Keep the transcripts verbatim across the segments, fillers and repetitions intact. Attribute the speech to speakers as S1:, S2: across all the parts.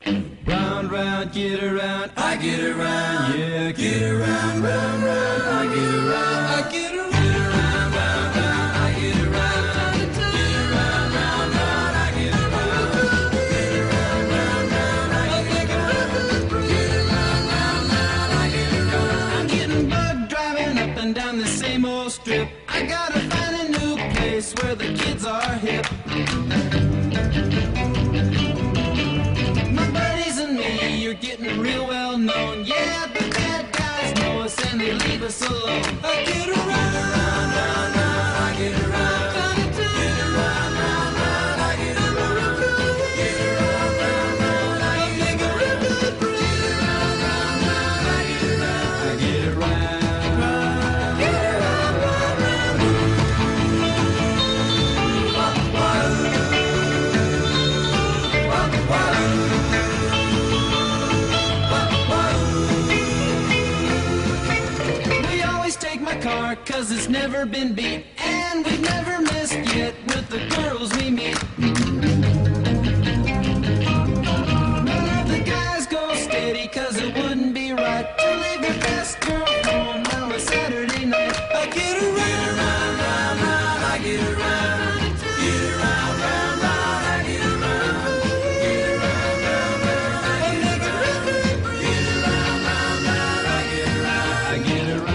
S1: Round, round, get around, I get around, yeah, get around, round, round, I get around, I get around, get around, round, round, I get around, get around, round, round, I get around, get around, round, round, I get around, get around, round, round, I get around. I'm getting bug driving up and down the same old strip. I gotta find a new place where the kids are hip. You're getting real well known, yeah, the bad guys know us and they leave us alone. I get around, round, round, round, I get around, get around, round, round, I get around, get around, round, round, I get around, get around, round, round, I get around, I get around, get around, round, round, wah, wah, wah, wah. Car, cause it's never been beat, and we've never missed yet with the girls we meet. None of the guys go steady, cause it wouldn't be right to leave your best girl home on a Saturday night. I get around, round, round, round, I get around, get around, round, round, I get around, get around, round, round, I get around, get around, round, round, I get around, I get around.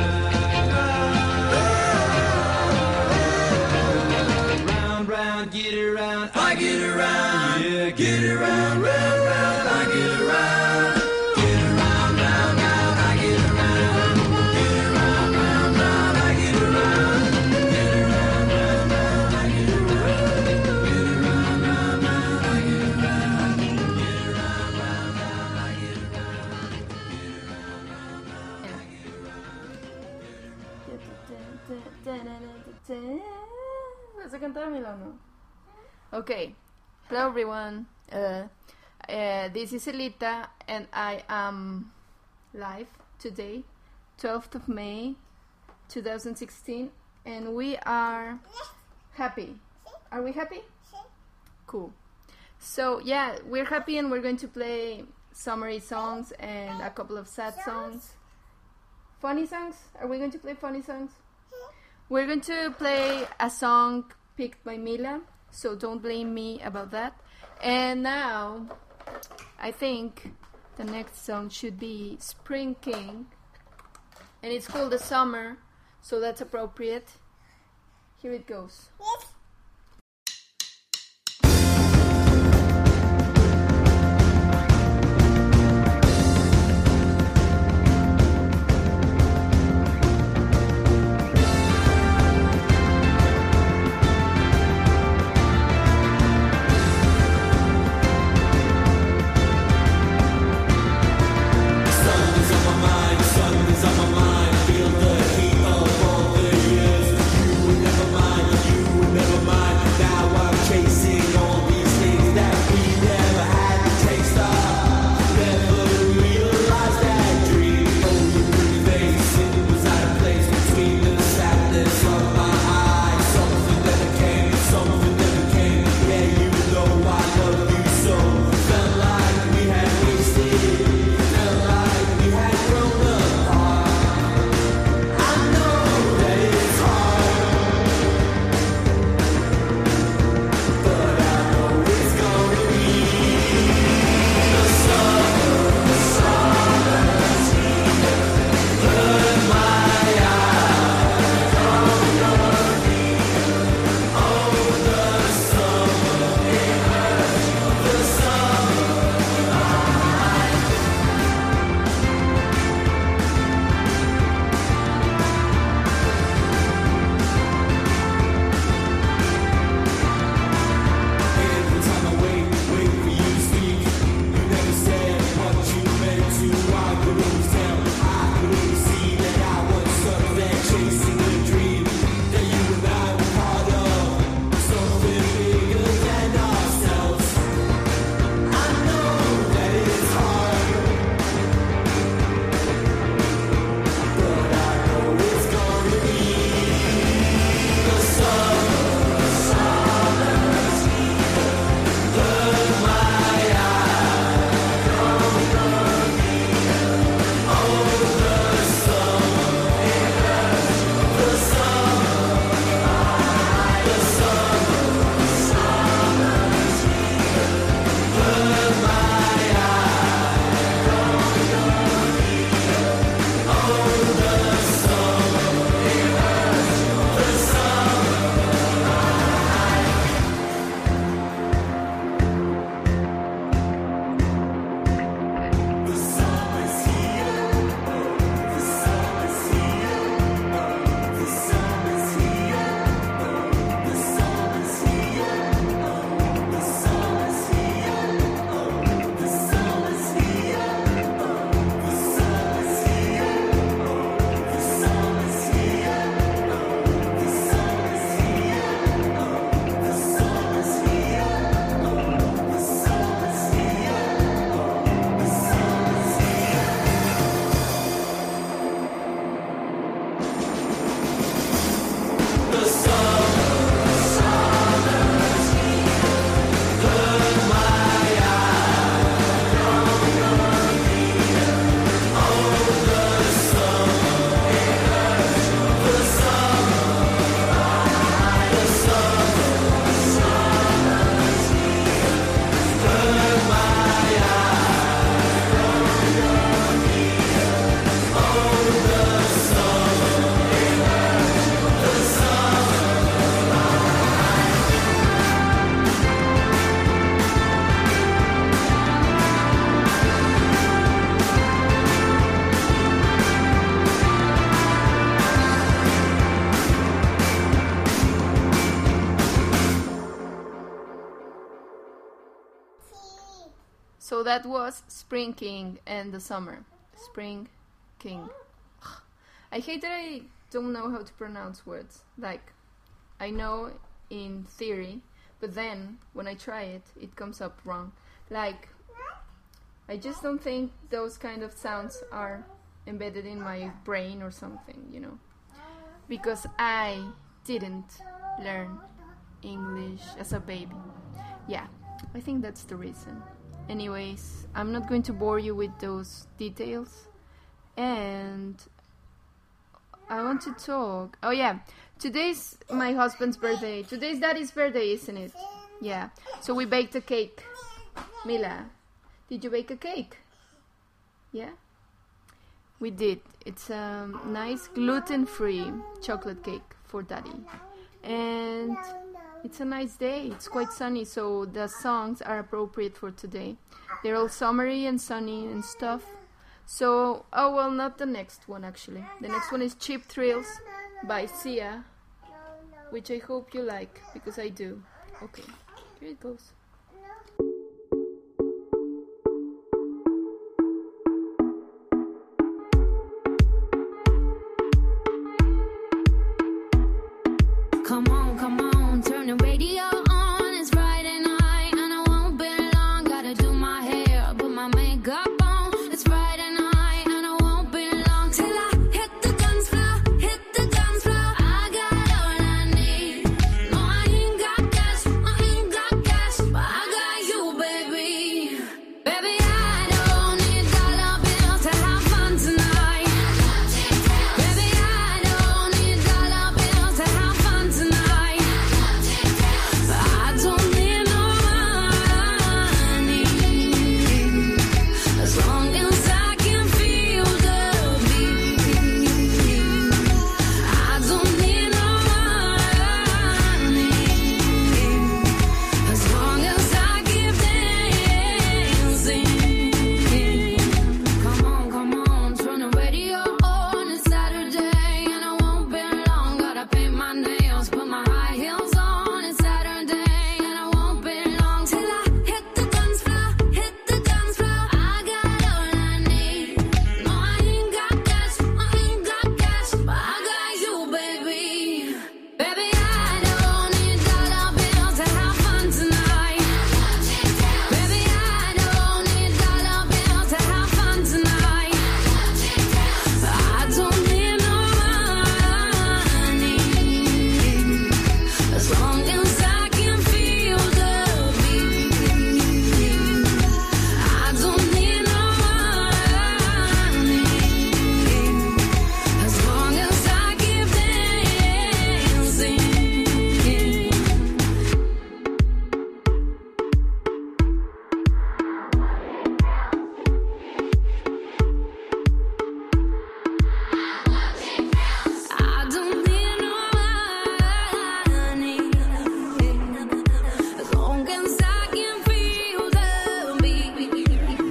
S1: Get around, I get around, yeah, get around, round, round, I get around, get around, round, round, I get around, get around, round, round, I get around, get around, round, round, I get around, get around, round, round, I get around, get around, round, round, I get around, get around, round, round.
S2: ¿Vas a cantar, Milano? Okay, hello everyone. Uh, uh, this is Elita, and I am live today, twelfth of May, twenty sixteen, and we are happy. Are we happy? Cool. So yeah, we're happy, and we're going to play summery songs and a couple of sad songs. Funny songs? Are we going to play funny songs? We're going to play a song picked by Mila, so don't blame me about that. And now, I think the next song should be Spring King, and it's called The Summer, so that's appropriate. Here it goes. Yes.
S3: Feel the heat of all the years. You never mind, you never
S2: So that was Spring King and the Summer. Spring King. I hate that I don't know how to pronounce words. Like, I know in theory, but then when I try it, it comes up wrong. Like, I just don't think those kind of sounds are embedded in my brain or something, you know. Because I didn't learn English as a baby. Yeah, I think that's the reason. Anyways, I'm not going to bore you with those details. And I want to talk. Oh yeah, today's my husband's birthday. Today's daddy's birthday, isn't it? Yeah. So we baked a cake. Mila, did you bake a cake? Yeah? We did. It's a nice gluten-free chocolate cake for daddy. And it's a nice day. It's quite sunny, so the songs are appropriate for today. They're all summery and sunny and stuff. So, oh well, not the next one actually. The next one is Cheap Thrills by Sia, which I hope you like, because I do. Okay, here it goes.
S3: Come on, come on, turn the radio on. It's Friday night and I won't be long. Gotta do my hair, put my makeup on. It's Friday night and I won't be long till I hit the dance floor, hit the dance floor. I got all I need. No, I ain't got cash, I ain't got cash, but I got you, baby. Baby, I don't need dollar bills to have fun tonight. Baby, I don't need dollar bills to have fun tonight. I don't need no money, as long as I can feel the beat. I don't need no money, as long as I keep dancing. Come on, come on, turn the radio on. It's Saturday and I won't be long. Gotta paint my nails, put my high heels on. It's Saturday and I won't be long till I hit the dance floor, hit the dance floor. I got all I need. No, I ain't got cash, I ain't got cash, but I got you, baby. Baby, I don't need dollar bills to have fun tonight. Baby, I don't need dollar bills to have fun tonight. I don't need no money, as long as I can feel the beat. I don't need no money, as long as I keep dancing. I don't need no money, as long as I can feel the beat.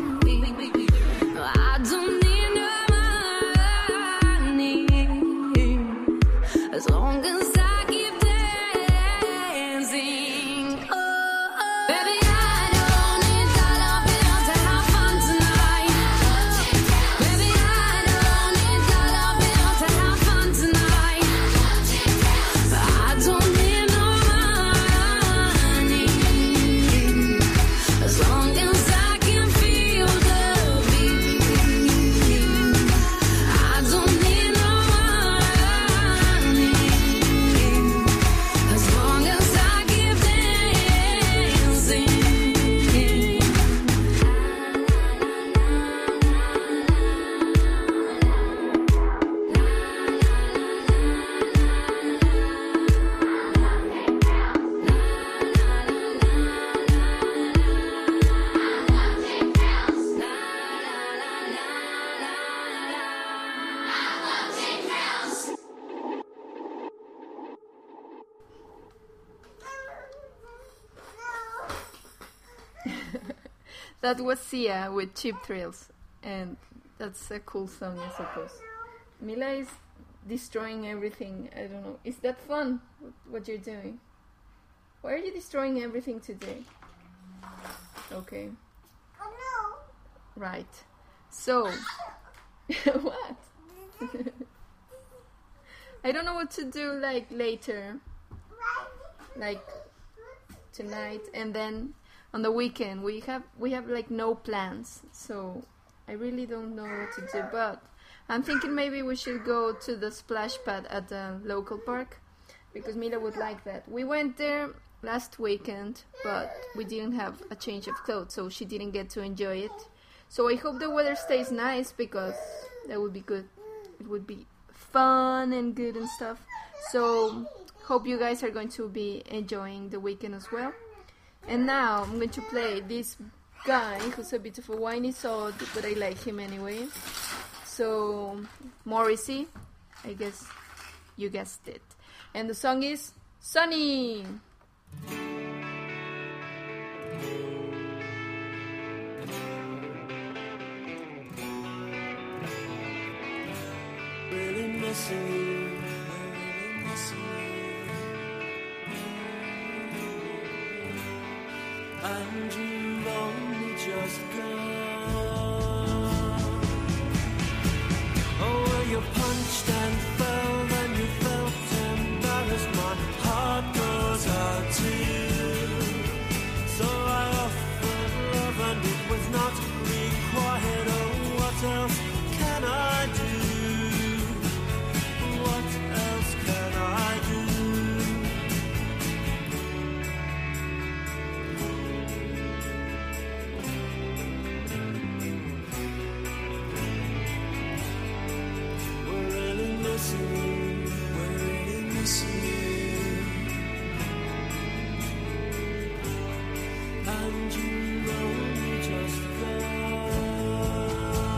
S3: I don't need no money, as long as I keep dancing. Oh, baby, I don't need dollar bills to have fun tonight. Baby, I don't need dollar bills to have fun tonight. I don't need no money, as long as I can feel the beat. I don't need no money, as long as I keep dancing.
S2: That was Sia with Cheap Thrills, and that's a cool song, I suppose. Mila is destroying everything. I don't know. Is that fun? What you're doing? Why are you destroying everything today? Okay. Right. So, what? I don't know what to do like later, like tonight, and then on the weekend we have we have like no plans. So I really don't know what to do. But I'm thinking maybe we should go to the splash pad at the local park because Mila would like that. We went there last weekend, but we didn't have a change of clothes, so she didn't get to enjoy it. So I hope the weather stays nice because that would be good. It would be fun and good and stuff. So hope you guys are going to be enjoying the weekend as well. And now I'm going to play this guy who's a bit of a whiny sod, but I like him anyway. So Morrissey, I guess you guessed it. And the song is Sunny.
S1: Really missing you, really missing you. And you've only just gone. Oh, well, you punched and fell, then you felt embarrassed. My heart goes out to you. So I offered love and it was not required. Oh, what else can I do? What else can I do? We're really missing you. We're really missing you. And you only just gone.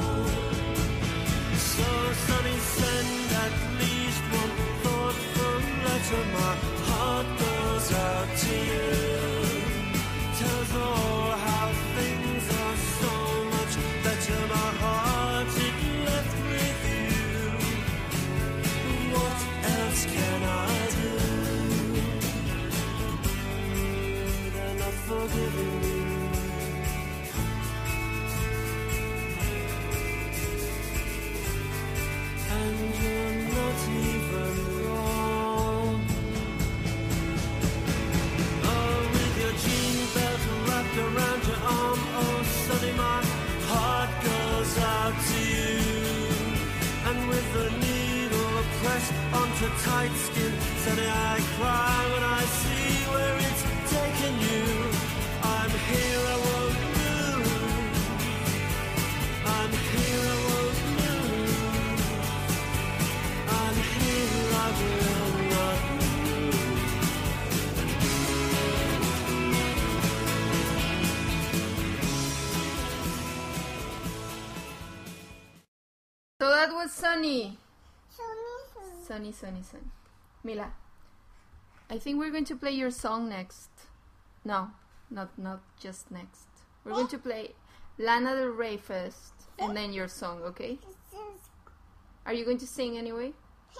S1: So Sunny, send at least one thoughtful letter. My heart goes out to you. Tell us all how things are so much better. My heart it left with you. What else can I do? They're not forgiving you. And you're not even wrong. Oh, with your jean belt wrapped around your arm, oh, Sunny, my heart goes out to you. And with the needle pressed onto tight skin, Sunny, I cry when I see where it's taken you. I'm here, I won't move. I'm here, I won't move. I'm here, I will not move.
S2: So that was Sunny. Sunny, sunny, sunny. Mila, I think we're going to play your song next. No, not not just next. We're going to play Lana Del Rey first, and then your song, okay? Are you going to sing anyway?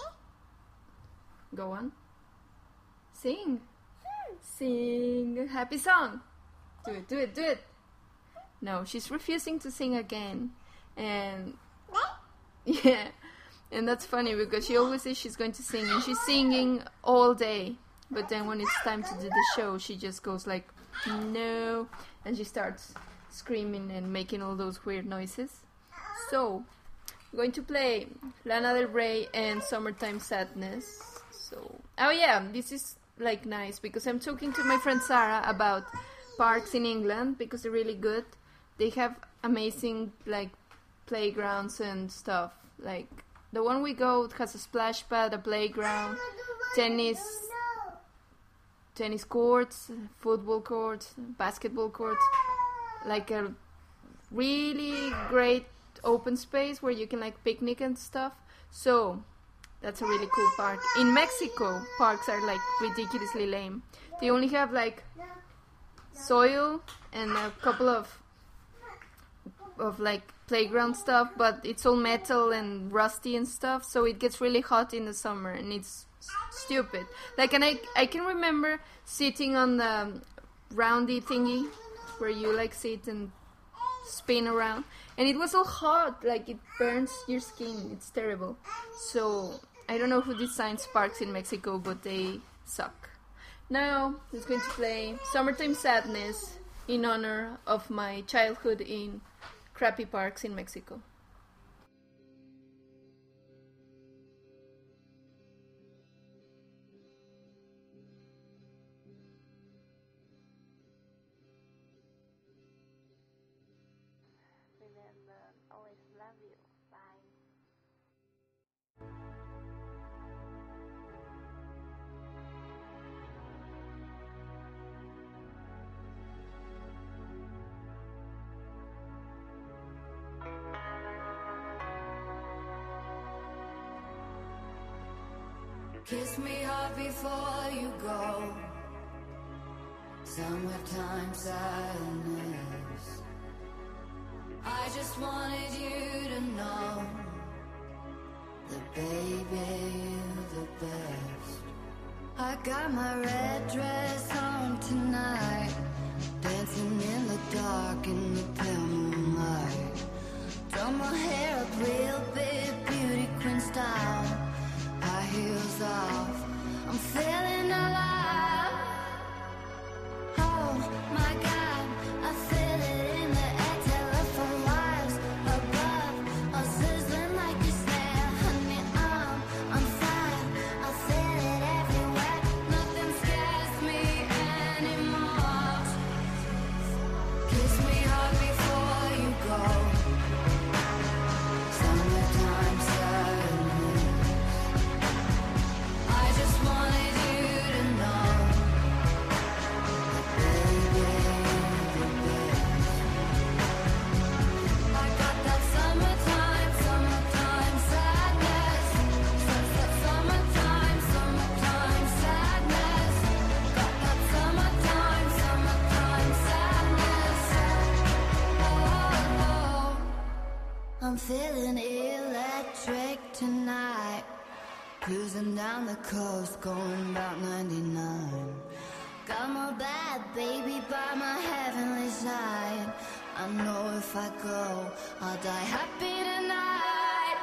S2: Go on. Sing. Sing a happy song. Do it, do it, do it. No, she's refusing to sing again. And yeah, and that's funny because she always says she's going to sing, and she's singing all day. But then when it's time to do the show, she just goes like, no, and she starts screaming and making all those weird noises. So, I'm going to play Lana Del Rey and Summertime Sadness. So, oh yeah, this is like nice because I'm talking to my friend Sarah about parks in England because they're really good. They have amazing like playgrounds and stuff. Like the one we go has a splash pad, a playground, tennis, tennis courts, football courts, basketball courts, like a really great open space where you can like picnic and stuff. So that's a really cool park. In Mexico, parks are like ridiculously lame. They only have like soil and a couple of of like playground stuff, but it's all metal and rusty and stuff, so it gets really hot in the summer and it's stupid. Like, and I I can remember sitting on the roundy thingy where you like sit and spin around, And it was all hot, like it burns your skin. It's terrible. So I don't know who designs parks in Mexico, but they suck. Now it's going to play Summertime Sadness in honor of my childhood in crappy parks in Mexico.
S4: Remember, always love you. Bye.
S3: Kiss me hard before you go. Summertime sadness. I just wanted you to know that baby, you're the best. I got my red dress on tonight, dancing in the dark in the pale moonlight. Done my hair up real big, beauty queen style. High heels off, I'm feeling alive. Oh my God, I feel it in the air. Telephone wires above, all sizzling like a snare. Honey, I'm on fire, I feel it everywhere. Nothing scares me anymore. Kiss me hard before you go. Summertime sadness. I just wanted you to know that baby, you're the best. I got that summertime, summertime sadness. Su- su- Summertime, summertime sadness. Got that summertime, summertime sadness. Oh, oh. I'm feeling electric tonight. Cruising down the coast, going about ninety-nine. Got my bad baby by my heavenly side. I know if I go, I'll die happy tonight.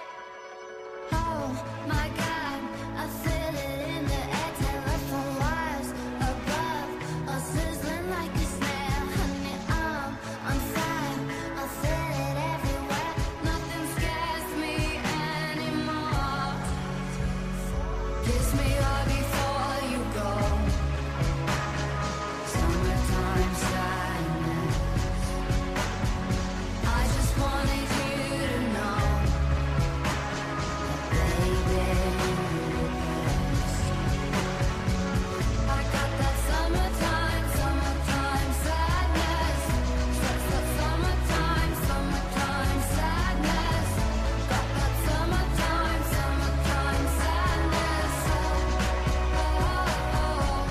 S3: Oh my God, I feel it in the air. Telephone wires above, all sizzling like a snare. Honey, I'm on fire, I feel it everywhere. Nothing scares me anymore. Kiss me hard before you go. Summertime sadness. I just wanted you to know that baby, you're the best. I got that summertime, summertime sadness. Su- su- Summertime, summertime sadness. Got that summertime, summertime sadness. Oh, oh, oh.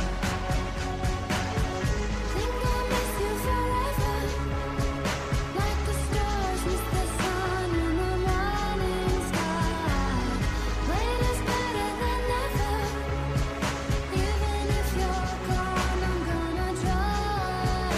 S3: Think I'll miss you forever, like the stars miss the sun in the morning sky. Wait is better than never. Even if you're gone, I'm gonna try.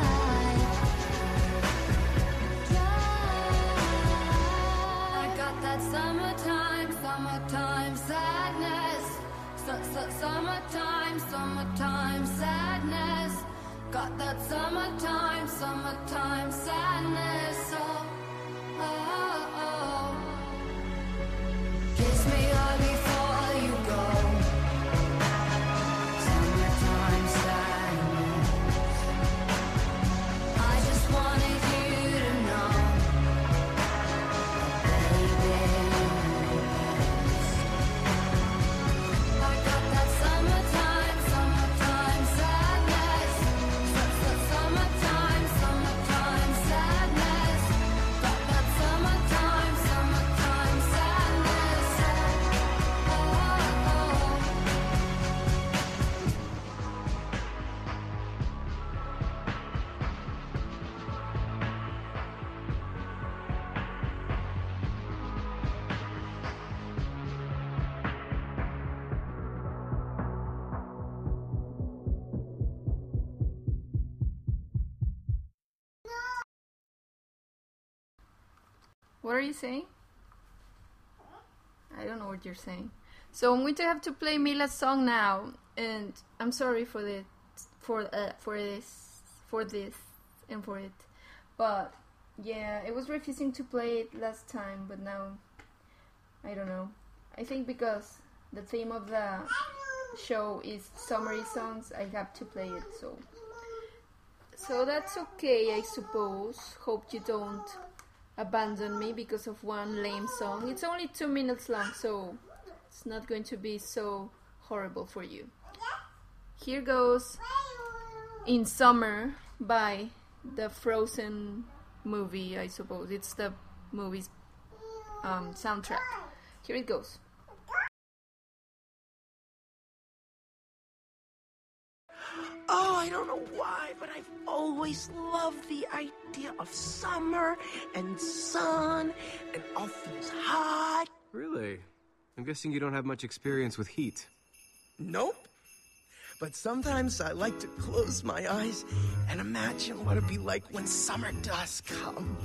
S3: Try. I got that summertime, summertime sadness. Su- su- Summertime, summertime sadness. Got that summertime, summertime sadness. Oh, oh, oh. Kiss me hard before you go. Summertime sadness. I just wanted you to know that baby, you're the best. I got that summertime, summertime sadness. Su- su- Summertime, summertime sadness.
S2: What are you saying? I don't know what you're saying. So I'm going to have to play Mila's song now, and I'm sorry for the for uh, for this for this and for it, but yeah, I was refusing to play it last time, but now I don't know. I think because the theme of the show is summery songs, I have to play it. So so that's okay, I suppose. Hope you don't abandon me because of one lame song. It's only two minutes long, so it's not going to be so horrible for you. Here goes In Summer by the Frozen movie, I suppose. It's the movie's um, soundtrack. Here it goes.
S5: Oh, I don't know why, but I've always loved the idea of summer and sun and all things hot.
S6: Really? I'm guessing you don't have much experience with heat.
S5: Nope. But sometimes I like to close my eyes and imagine what it'd be like when summer does come.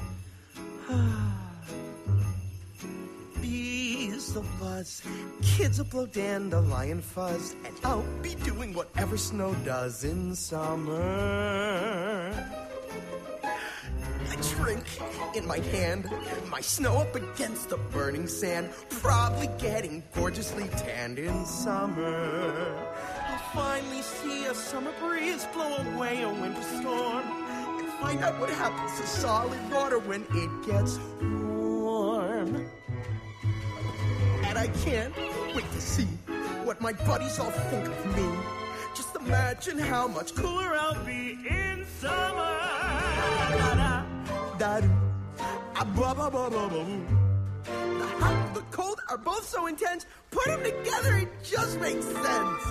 S5: Bees will buzz, kids will blow dandelion fuzz, and I'll be doing whatever snow does in summer. A drink in my hand, my snow up against the burning sand, probably getting gorgeously tanned in summer. I'll finally see a summer breeze blow away a winter storm, and find out what happens to solid water when it gets warm. And I can't wait to see what my buddies all think of me. Just imagine how much cooler I'll be in summer. Da-da, da-do, ah-ba-ba-ba-ba-ba-boo. The hot and the cold are both so intense. Put them together, it just makes sense.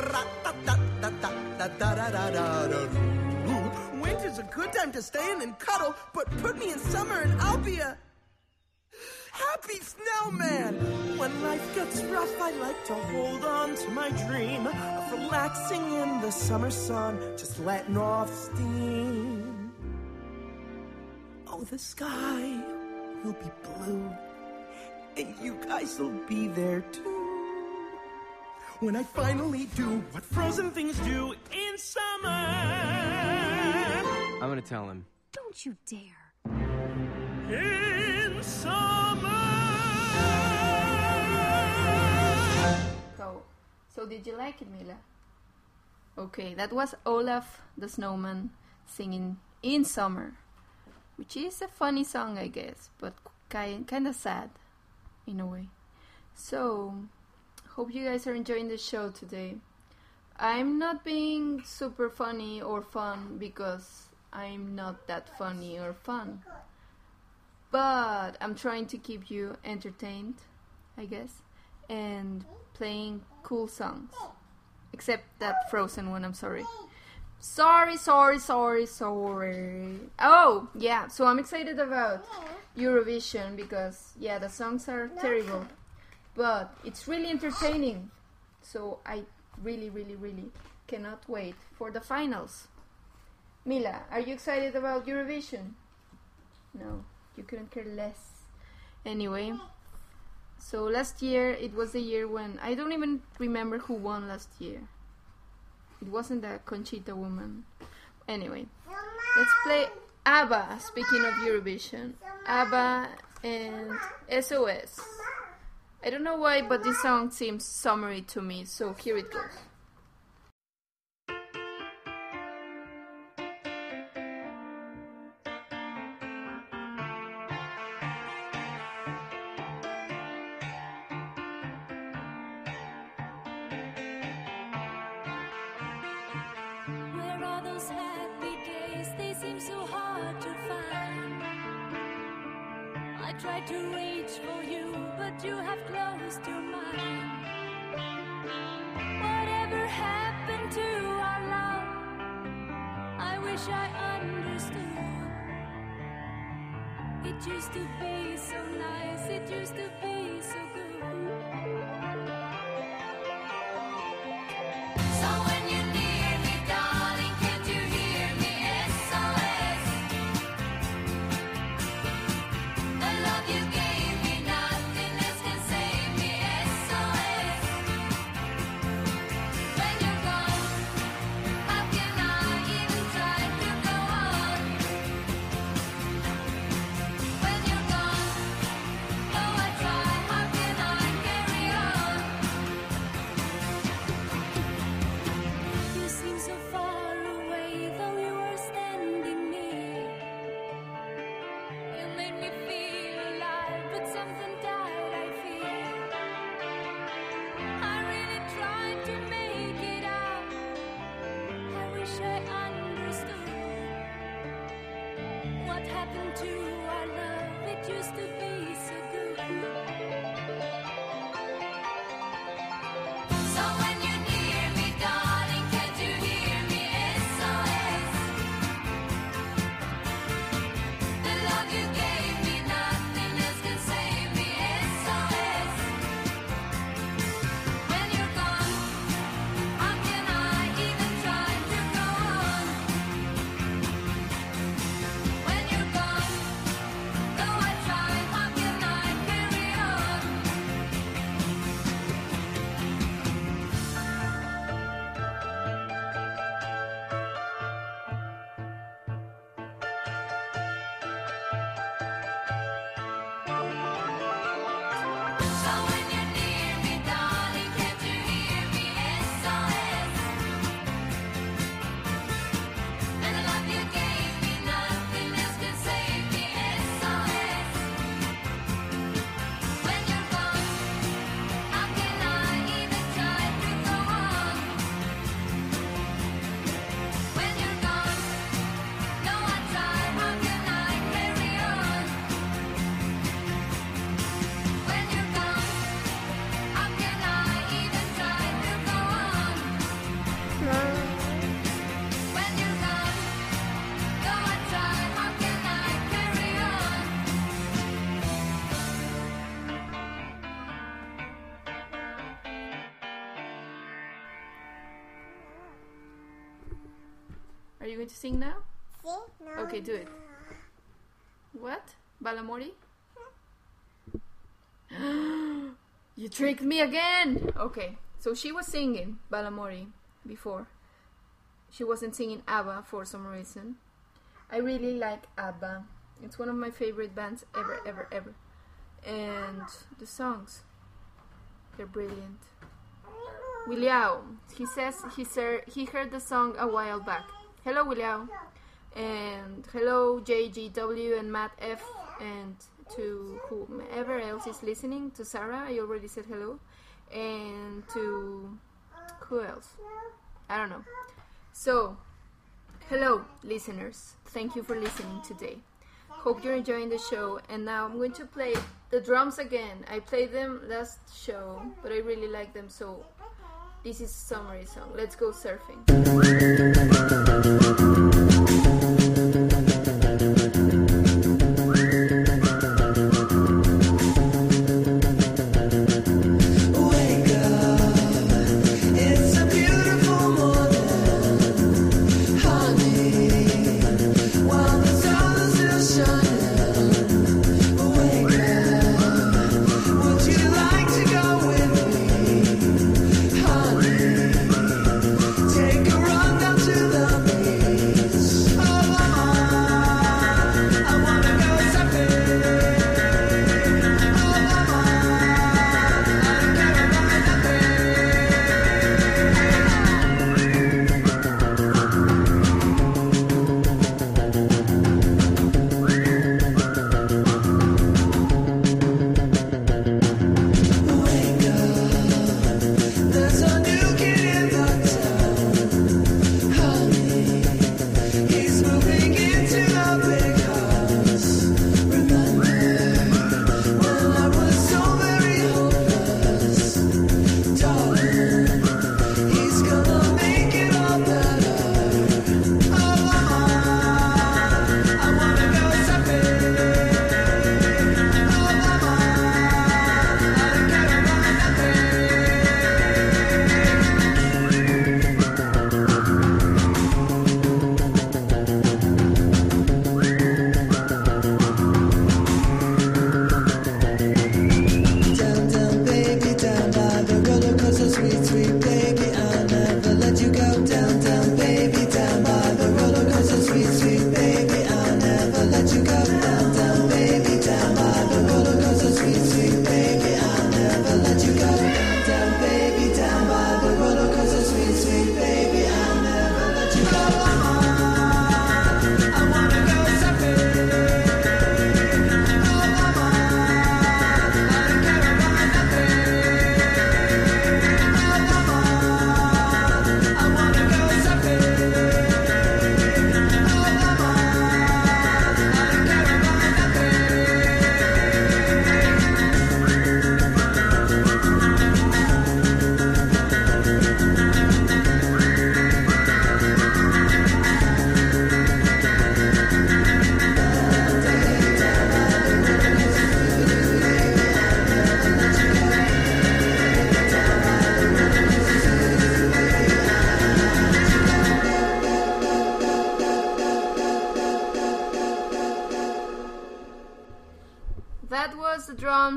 S5: Ra-da-da-da-da-da-da-da-da-da-doo. Winter's a good time to stay in and cuddle, but put me in summer and I'll be a happy snowman. When life gets rough, I like to hold on to my dream of relaxing in the summer sun, just letting off steam. Oh, the sky will be blue, and you guys will be there too. When I finally do what frozen things do in summer.
S6: I'm gonna tell him.
S3: Don't you dare.
S5: In summer.
S2: So, so did you like it, Mila? Okay, that was Olaf the Snowman singing In Summer, which is a funny song, I guess, but kind kind of sad in a way. So, hope you guys are enjoying the show today. I'm not being super funny or fun because I'm not that funny or fun. But I'm trying to keep you entertained, I guess, and playing cool songs. Except that Frozen one, I'm sorry. Sorry, sorry, sorry, sorry. Oh, yeah, so I'm excited about Eurovision because, yeah, the songs are terrible. But it's really entertaining. So I really, really, really cannot wait for the finals. Mila, are you excited about Eurovision? No. You couldn't care less. Anyway, so last year, it was the year when, I don't even remember who won last year. It wasn't the Conchita woman. Anyway, let's play ABBA, speaking of Eurovision. ABBA and S O S. I don't know why, but this song seems summery to me, so here it goes.
S3: Where are those happy days? They seem so hard to find. I tried to reach for you, but you have closed your mind. Whatever happened to our love? I wish I understood. It used to be so nice, it used to be so good. So when you're near me, darling, can't you hear me? S O S. I love you. used to be so good. So when you're near me, darling, can't you hear me? S O S. The love you gave me, nothing else can save me. S O S. When you're gone, how can I even try to go on? When you're gone, though I try, how can I carry on? So when you're near me, darling, can't you hear me? S O S. And the love you gave me, nothing else can save me. S O S. When you're gone, how can I even try to go on? When you're gone, though I try, how can I carry on? When you're gone, how can I even try to go on? When you're gone, though I try, how can I carry on?
S2: Are you going to sing now?
S7: Sí, no.
S2: Okay, do it. What? Balamori? You tricked me again! Okay, so she was singing Balamori before. She wasn't singing ABBA for some reason. I really like ABBA. It's one of my favorite bands ever, ever, ever. And the songs, they're brilliant. Williao, he says he, ser- he heard the song a while back. Hello, Williao. And hello, J G W and Matt F. And to whomever else is listening. To Sarah, I already said hello. And to who else? I don't know. So, hello, listeners. Thank you for listening today. Hope you're enjoying the show. And now I'm going to play the drums again. I played them last show, but I really like them. So, this is a summary song. Let's go surfing.
S1: It's a beautiful morning, honey. While the sun is still shining, wake up. Would you like to go with me, honey? Take a run down to the beach.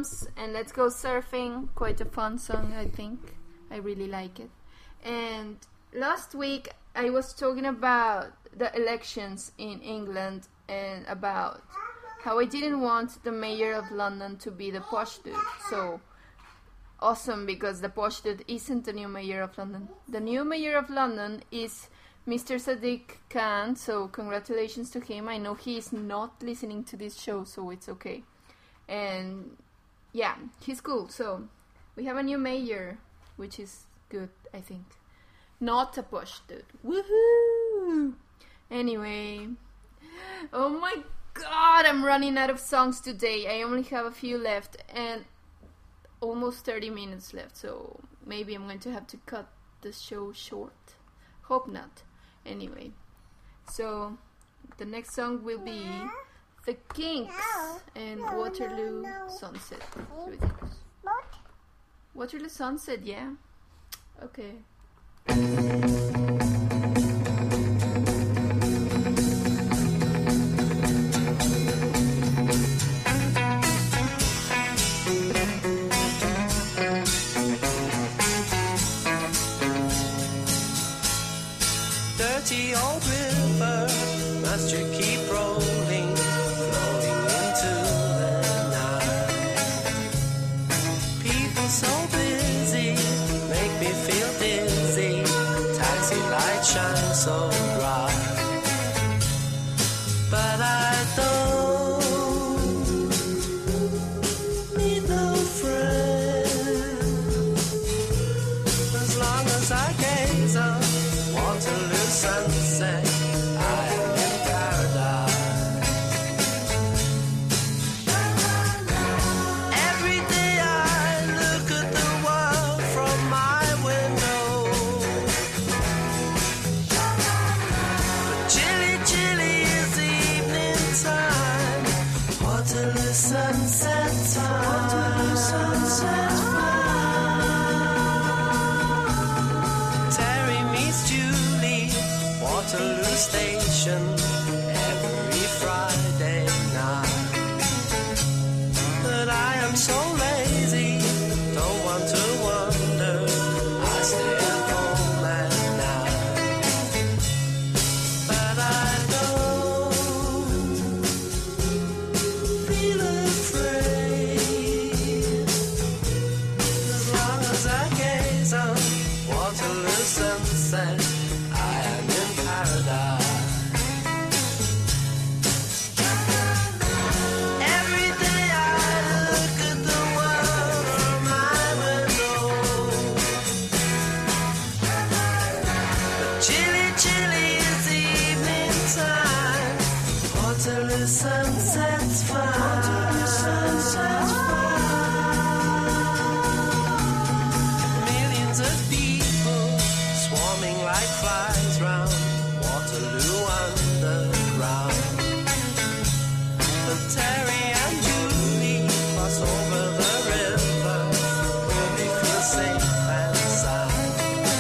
S2: drums and let's go surfing. Quite a fun song, I think. I really like it. And last week I was talking about the elections in England and about how I didn't want the mayor of London to be the posh dude. So awesome, because the posh dude isn't the new mayor of London. The new mayor of London is Mister Sadiq Khan, so congratulations to him. I know he is not listening to this show, so it's okay. And yeah, he's cool. So we have a new mayor, which is good, I think. Not a posh dude. Woohoo! Anyway, oh my god, I'm running out of songs today. I only have a few left and almost thirty minutes left, so maybe I'm going to have to cut the show short. Hope not. Anyway, so the next song will be The Kinks and Waterloo Sunset. Here it goes. Waterloo Sunset, yeah? Okay.
S7: Dirty old river, must you keep rolling, flowing into the night? People so busy, make me feel dizzy, taxi lights shine so bright. But I don't need no friend, as long as I gaze on Waterloo sunset, I am in paradise. Every day I look at the world from my window, but chilly, chilly is the evening time. Waterloo sunset time. Waterloo sunset time. Terry meets Julie, Waterloo Station, every Friday night. But I am so lazy, don't want to wander, I stay at home at night. But I don't feel afraid, as long as I gaze on Waterloo sunset, I am in paradise. Every day I look at the world from my window, but chilly, chilly is the evening time. Waterloo sunset's fine. Waterloo sunset's fine. Millions of people swarming like flies round Waterloo underground. But Terry and Julie cross over the river where they feel safe and sound.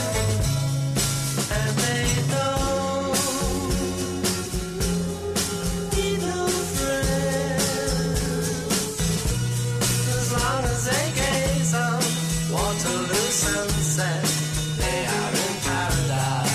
S7: And they don't need no friends, as long as they gaze on Waterloo sunset, they are in paradise.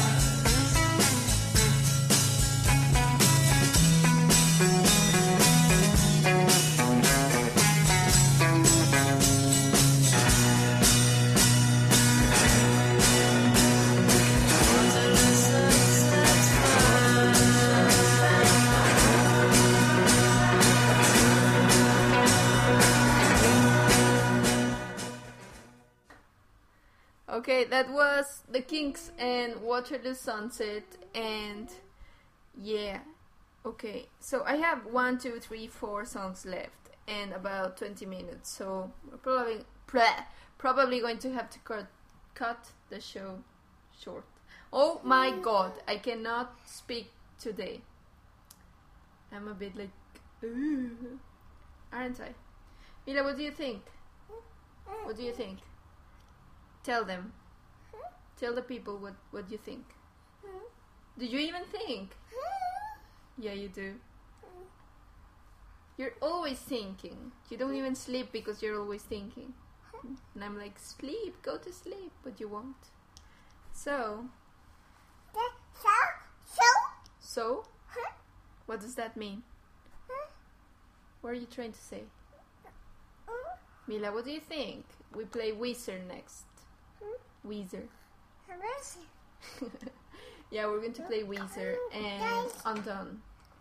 S7: Waterloo sunset's fine.
S2: Okay, that was The Kinks and Waterloo Sunset, and yeah, okay, so I have one, two, three, four songs left, and about twenty minutes, so we're probably, bleh, probably going to have to cut, cut the show short. Oh my god, I cannot speak today. I'm a bit like, ooh, aren't I? Mila, what do you think? What do you think? Tell them. Tell the people what, what you think. Do you even think? Yeah, you do. You're always thinking. You don't even sleep because you're always thinking. And I'm like, sleep, go to sleep, but you won't. So,
S8: So, so,
S2: so,
S8: huh?
S2: what does that mean?
S8: Huh?
S2: What are you trying to say?
S8: Mm,
S2: Mila, what do you think? We play Weezer next.
S8: Hmm?
S2: Weezer.
S8: Harris.
S2: Yeah, we're going to play Weezer and Undone.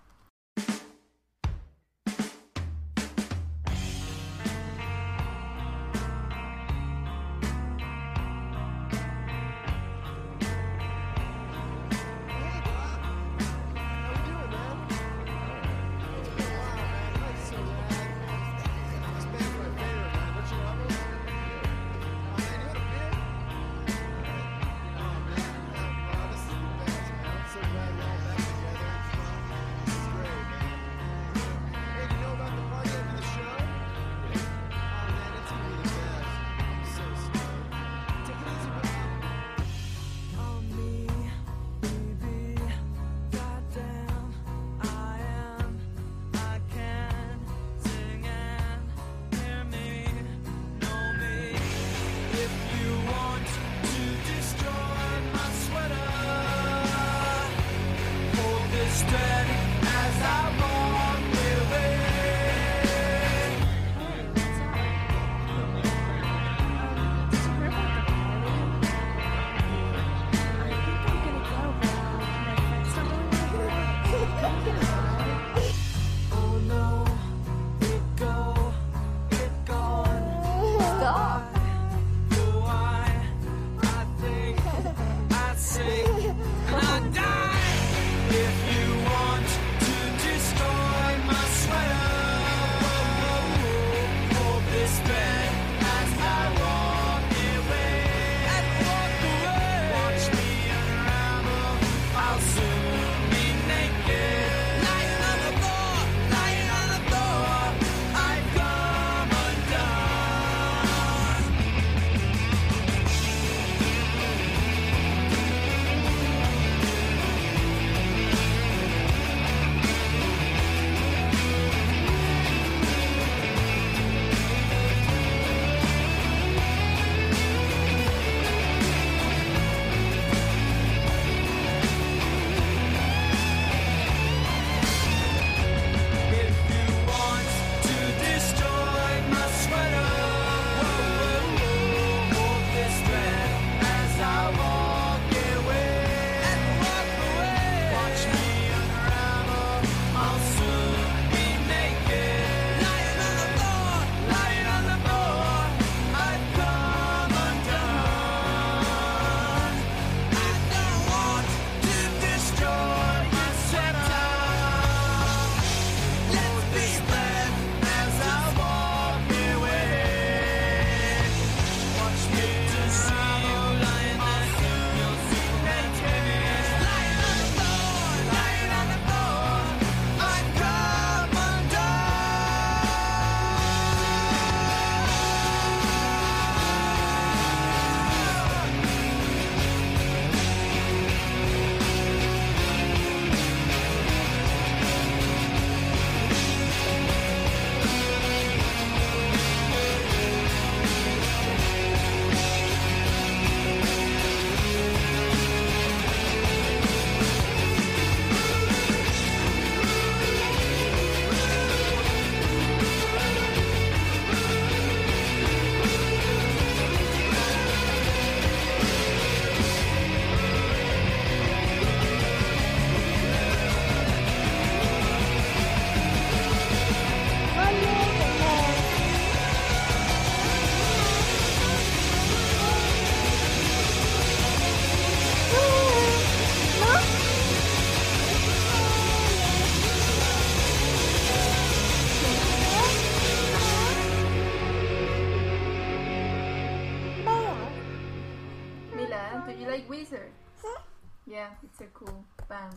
S2: Yeah, it's a cool band.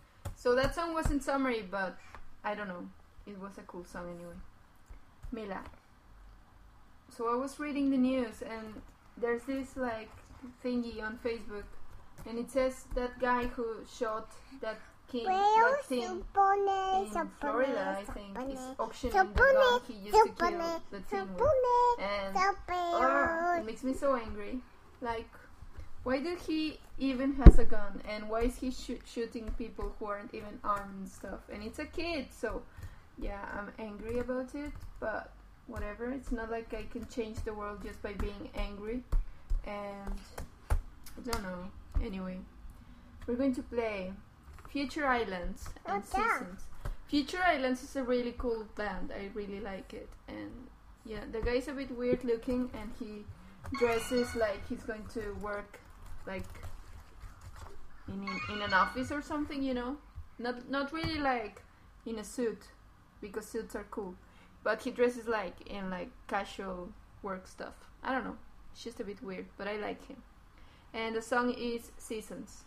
S2: So that song wasn't Summary, but I don't know. It was a cool song anyway. Mila. So I was reading the news and there's this like thingy on Facebook and it says that guy who shot that king,
S8: Well,
S2: that thing
S8: supone,
S2: in
S8: supone,
S2: Florida, I think, is
S8: supone,
S2: auctioning the
S8: supone,
S2: gun he used to kill
S8: supone,
S2: the thing with.
S8: supone,
S2: And
S8: supone.
S2: oh, it makes me so angry. Like, why did he even has a gun? And why is he shoot shooting people who aren't even armed and stuff? And it's a kid, so yeah, I'm angry about it. But whatever. It's not like I can change the world just by being angry. And I don't know. Anyway, we're going to play Future Islands and
S8: What's that?
S2: Seasons. Future Islands is a really cool band. I really like it. And yeah, the guy's a bit weird looking, and he dresses like he's going to work like in in an office or something, you know. Not not really like in a suit, because suits are cool, but he dresses like in like casual work stuff. I don't know. It's just a bit weird, but I like him. And the song is Seasons.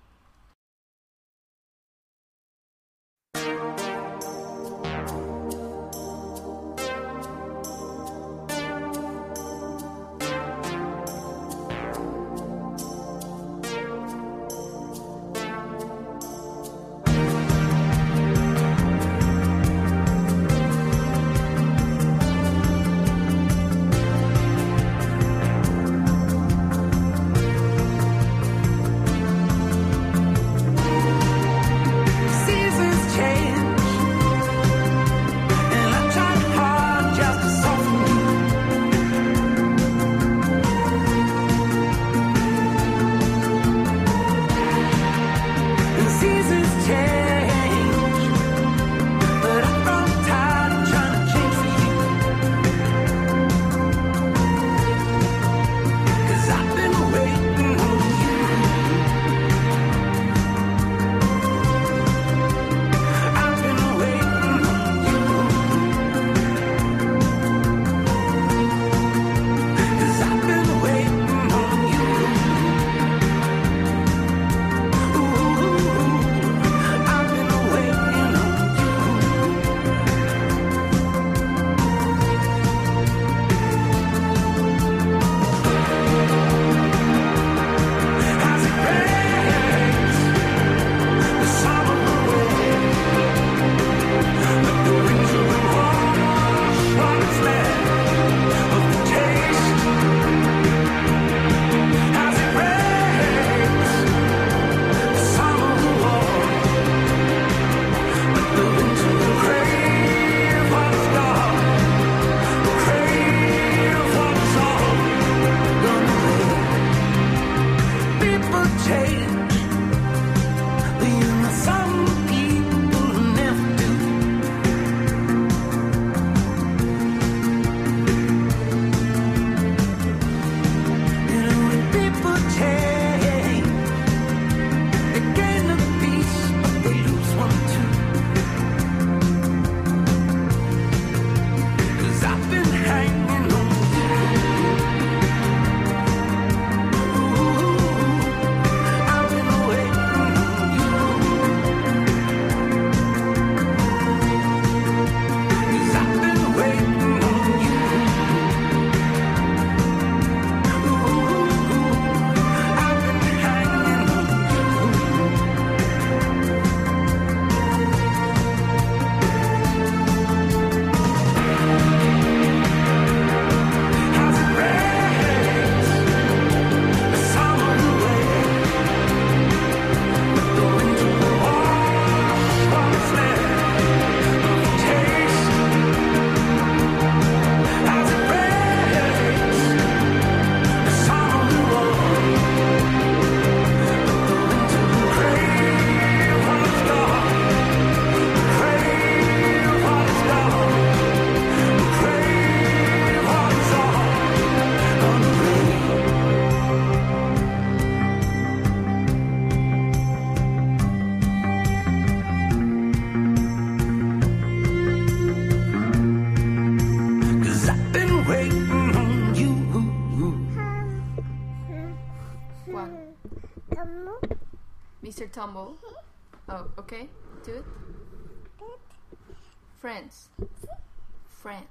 S2: Mister Tumble. Oh, okay. Do it. Friends. Friends.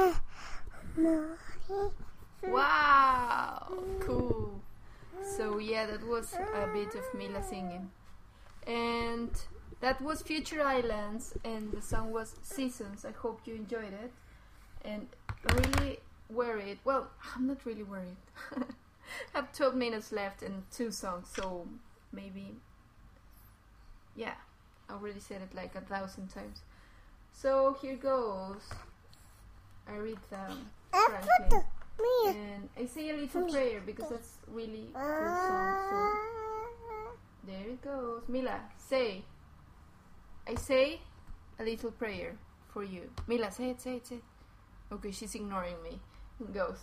S2: Wow. Cool. So yeah. yeah, that was a bit of Mila singing. And that was Future Islands, and the song was Seasons. I hope you enjoyed it. And really worried. Well, I'm not really worried. I have twelve minutes left and two songs, so maybe, yeah, I already said it like a thousand times. So here goes. I read them Franklin. And I say a little prayer because that's really cool song. So there it goes. Mila, say. I say a little prayer for you. Mila, say it, say it, say it. Okay, she's ignoring me. It goes.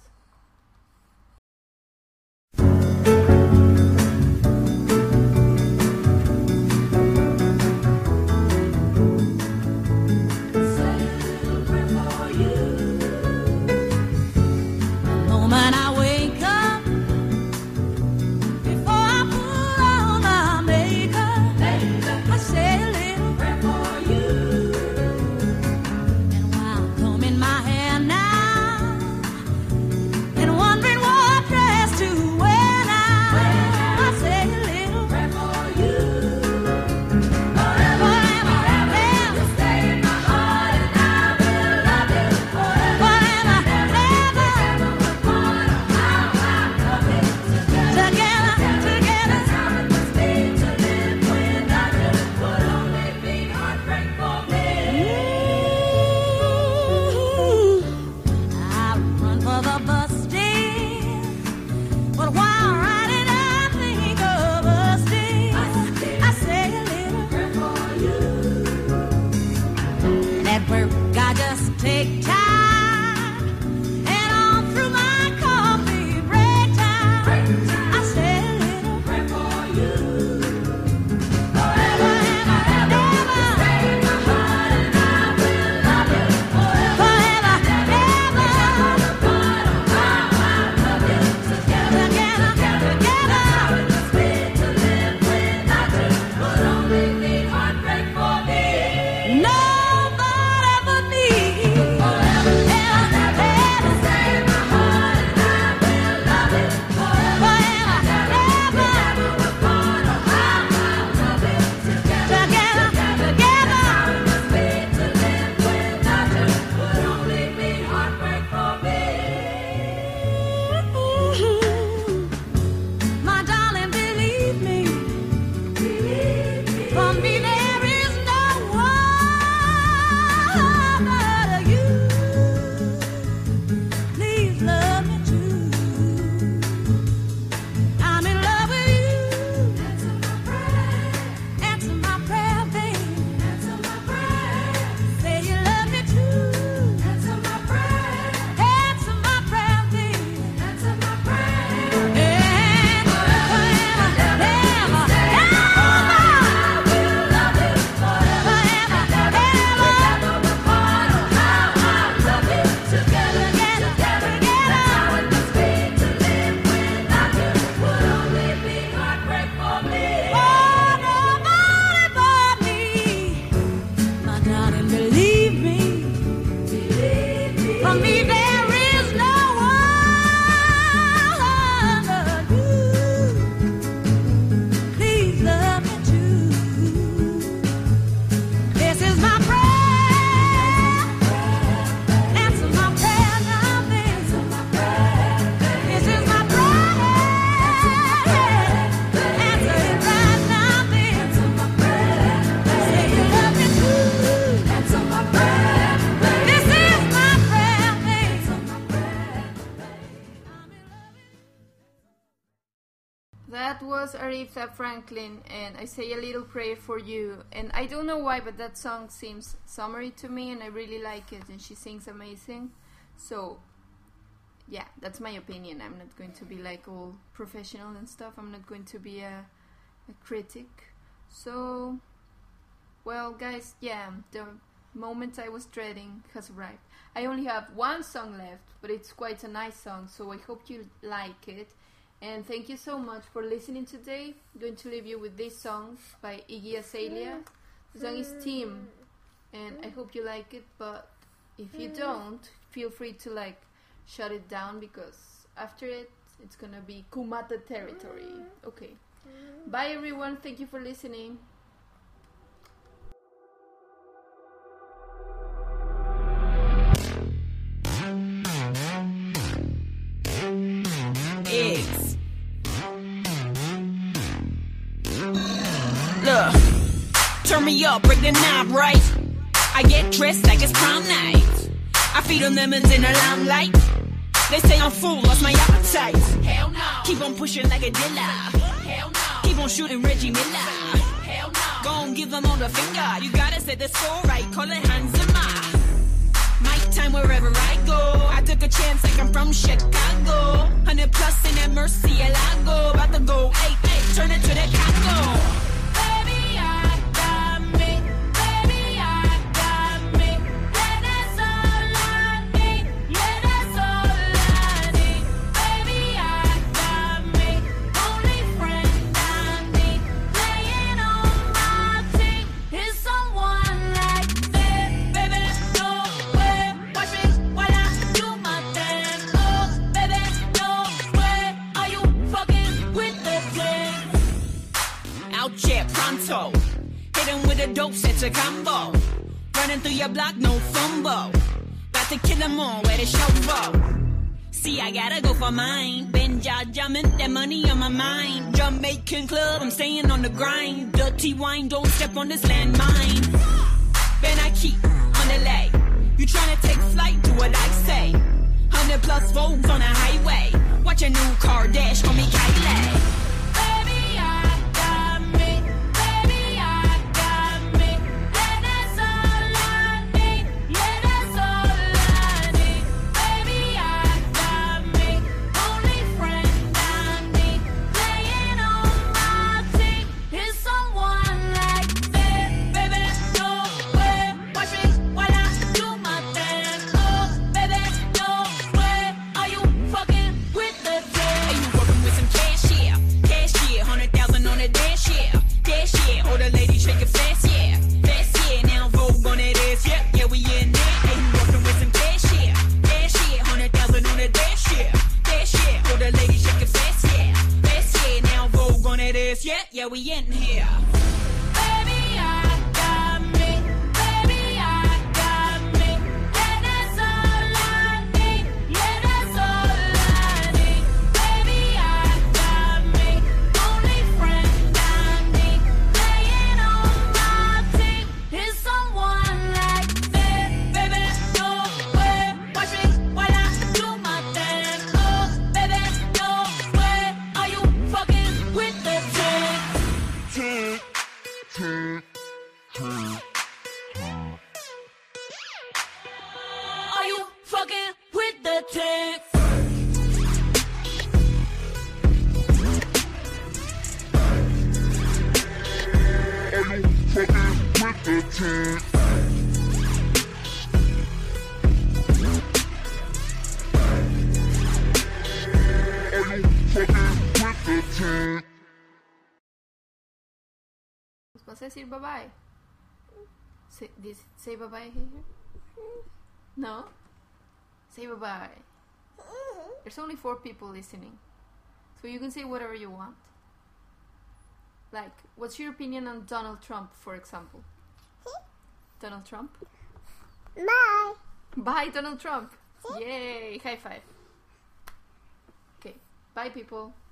S2: That was Aretha Franklin, and I say a little prayer for you. And I don't know why, but that song seems summery to me, and I really like it, and she sings amazing. So, yeah, that's my opinion. I'm not going to be like all professional and stuff. I'm not going to be a, a critic. So, well, guys, yeah, the moment I was dreading has arrived. I only have one song left, but it's quite a nice song, so I hope you like it. And thank you so much for listening today. I'm going to leave you with this song by Iggy Azalea. The song is Team, and I hope you like it, but if you don't, feel free to like shut it down, because after it It's gonna be Kumata territory. Okay. Bye everyone. Thank you for listening.
S9: Eggs. Look, turn me up, break the knob right. I get dressed like it's prom night. I feed them lemons in the limelight. They say I'm full, lost my appetite. Hell no. Keep on pushing like a dealer. Hell no. Keep on shooting Reggie Miller. Hell no. Go on, give them all the finger. You gotta set the score right, call it Hanzema. My time wherever I go. I took a chance like I'm from Chicago. Hundred plus in that Mercy Alago. About to go, hey, hey, turn it to the Congo. Baby, I got me. Baby, I got me. Yeah, that's all I need. Yeah, that's all I need. Baby, I got me. Only friend I need. Playing on my team is someone like me. Baby, no way. Watch me while I do my thing. Oh, baby, no way. Are you fucking with the thing? Out here, pronto. Hit him with a dope, set a combo. Running through your block, no fumble. About to kill them all, where the show go. See, I gotta go for mine. Benja jumping, that money on my mind. Jamaican club, I'm staying on the grind. Dirty wine, don't step on this landmine. Ben, I keep on the lay. You tryna take flight, do what I say. Hundred plus volts on the highway. Watch a new car dash, call me Kylie. Baby, I got me. Baby, I got me. Yeah, that's all I need. Yeah, that's all I need. Baby, I got me. Only friend I need. Playing on my team is someone like me. Baby, no way. Watch me while I do my thing. Oh, baby, no way. Are you fucking with the thing? Are you working with some cash, yeah? Cash, yeah. Hundred thousand on the dash, yeah. Dash, yeah. All the ladies shaking fast, yeah. Fast, yeah. Now Vogue on that ass, yeah. Yeah, we in there. Are you working with some cash, yeah? Cash, yeah. Hundred thousand on the dash, yeah. Dash, yeah. All the ladies shaking fast, yeah. Fast, yeah. Now Vogue on that ass, yeah. Yeah, we in here. Baby, I got me. Baby, I got me. Yeah, that's all I need. Yeah, that's all I need. Baby, I got me. Only friend I need. Playing on my team is someone like me. Baby, no way. Watch me while I do my thing. Oh, baby, no way. Are you fucking with the thing? Are you fucking with the tick?
S2: ¿Vas a decir bye bye? Say, this, say bye bye here? No? Say bye bye. There's only four people listening, so you can say whatever you want. Like, what's your opinion on Donald Trump, for example? Donald Trump?
S8: Bye.
S2: Bye, Donald Trump! Yay! High five. Okay, bye people.